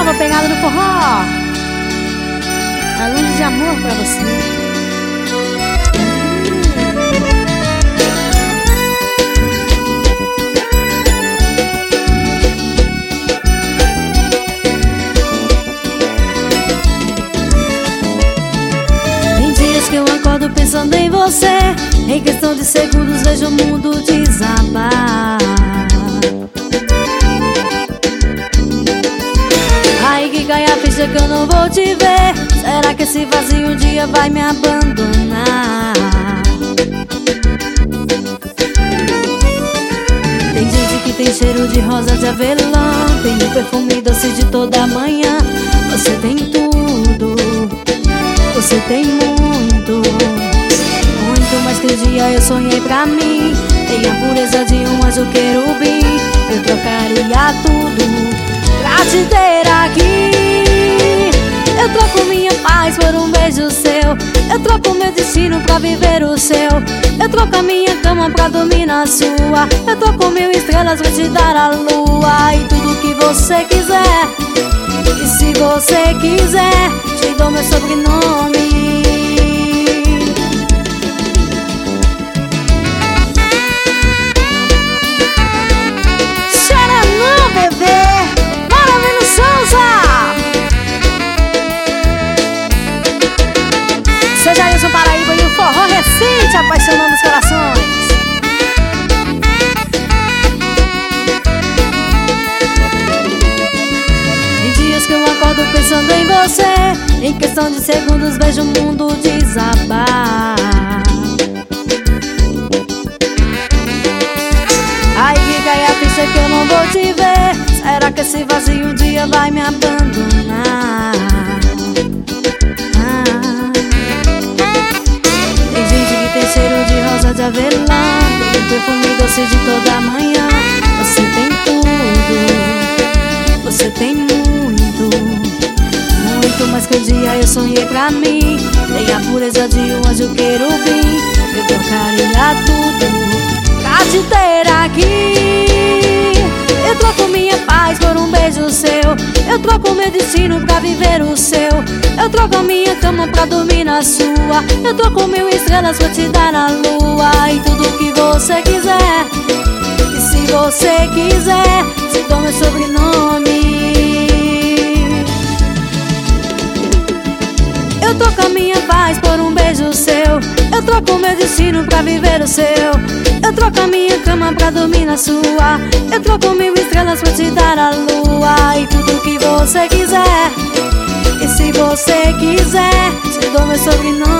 nova pegada no forró. Aluno de amor pra você. Que eu acordo pensando em você. Em questão de segundos vejo o mundo desabar. Aí que cai a ficha que eu não vou te ver. Será que esse vazio um dia vai me abandonar? Tem gente que tem cheiro de rosa de avelã, tem o perfume doce de toda manhã. Você tem tudo, você tem muito mais que um dia eu sonhei pra mim. Tem a pureza de um anjo querubim. Eu trocaria tudo pra te ter aqui. Eu troco minha paz por um beijo seu. Eu troco meu destino pra viver o seu. Eu troco a minha cama pra dormir na sua. Eu troco 1000 estrelas pra te dar a lua. E tudo que você quiser. E se você quiser, te dou meu sobrenome. Seja isso, Paraíba e o forró recente apaixonando os corações. Em dias que eu acordo pensando em você, em questão de segundos vejo o mundo desabar. Aí que cai a ficha que eu não vou te ver. Será que esse vazio um dia vai me abandonar? Cheiro de rosa de avelã, tem perfume doce de toda manhã. Você tem tudo, você tem muito mais que um dia eu sonhei pra mim. Tem a pureza de um anjo querubim. Eu trocaria tudo pra te ter aqui. Eu troco minha paz por um beijo seu. Eu troco meu destino pra viver o seu. Eu troco a minha cama pra dormir na sua. Eu troco 1000 estrelas pra te dar a lua. E tudo que você quiser. E se você quiser, te dou meu sobrenome. Eu troco a minha paz por um beijo seu. Eu troco meu destino pra viver o seu. Eu troco a minha cama pra dormir na sua. Eu troco 1000 estrelas pra te dar a lua. E tudo que você quiser. E se você quiser, te dou meu sobrenome.